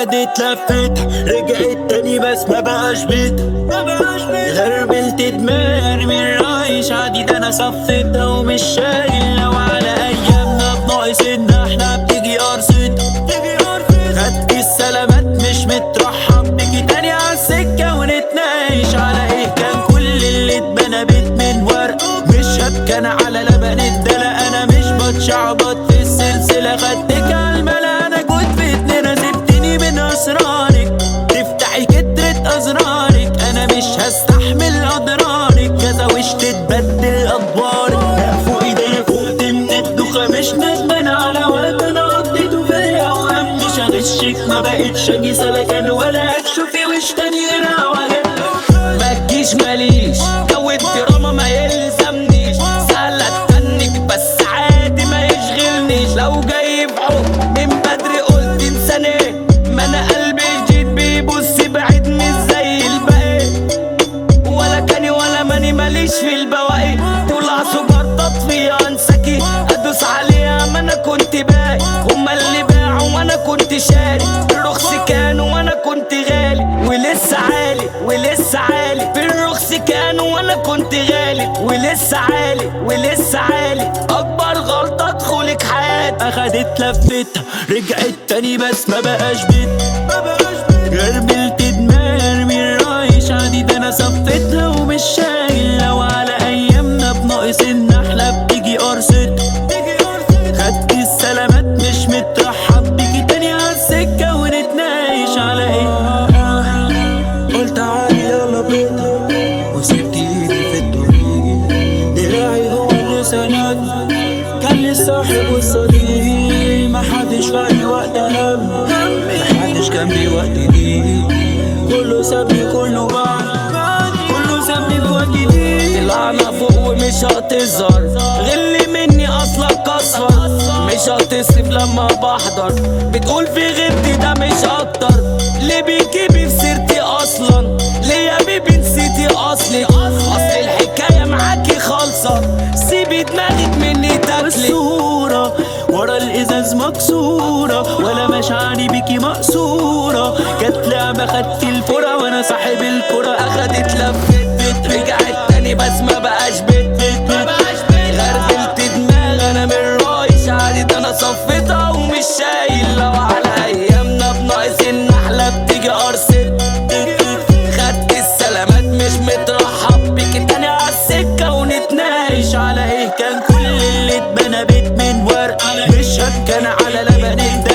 اخدت لفتها رجعت تاني بس ما بقاش بيتها غربلت دماغي من رايش عادي ده انا صفيتها ومش شايل لو على ايامنا بناقص ان احنا بتيجي قرصتها خدت السلامات مش مترحب بيكي تاني عالسكة ونتناقش على ايه كان كل اللي اتبنى بيت من ورق مش هبكن على لبن الدلق انا مش بتشعبط في السلسلة خدتك عالملا انا كنت في اتنين سبتني من اسرارك تفتحي كترة ازرارك انا مش هستحمل اضرارك كذا وش تتبدل ادوارك فوق ايديا فوقت من الدوخة مش ندمان على وقت انا قضيته فيا وهم مش هغشك ما بقتش اجي سلكان ولا هتشوفي وش تاني غير عوالم ما تجيش ماليش جو الدراما ما يلزمنيش سهلة اتفنك بس عادي ما يشغلنيش لو جاي بحب من بدري قلت انساني ما انا قلبي جديد بيبص بعيد مش زي الباقي ولا كاني ولا ماني ماليش في البواقي طلع سجار تطفية انساكي ادوس عليها ما انا كنت باقي هما اللي باعوا وانا كنت شاري الرخص كانوا وانا كنت غالي ولسه عالي ولسه عالي في الرخص كانوا وانا كنت غالي ولسه عالي ولسه عالي اكبر غلطة ادخلك حياتي اخدت لفتها رجعت تاني بس ما بقاش بيتها غربلت دماغي من رايش عادي ده انا صفيتها ومش شايل لو على ايامنا بناقص ان احنا بتيجي قرصتها خدت السلامات مش مترحب بيكي تاني عالسكة ونتناقش على ايه قلت عادي يلا بينا وسبت ايدي في الطريق دراعي هو اللي سندني كان لي الصاحب والصديق محدش في اي وقت هم محدش كان بوقت ضيق كله سابني كله بعد كله سابني في وقت ضيق طلعنا فوق ومش هتظهر غلي مني اصلك اصفر مش هتصرف لما بحضر بتقول في غيرتي ده مش اكتر ليه بيجيبي في سيرتي اصلا ليه يا بيبي نسيتي اصلي اصل الحكايه معاكي خالصه سيبي دماغك مني تاكلي الصوره ورا الازاز مكسوره ولا مشاعري بيكي مقصوره كانت لعبه خدت الفرة وانا صاحب الكرة اخدت لفت رجعت تاني بس ما بقاش بيت غربلت دماغ انا من رايش عادي ده انا صفيتها ومش شايل لو على ايامنا بناقص النحلة بتيجي قرصت خدت السلامات مش مترحب بيكي تاني عالسكة ونتناقش على ايه كان كل اللي اتبنى بيت من ورق مش هبكن على لبن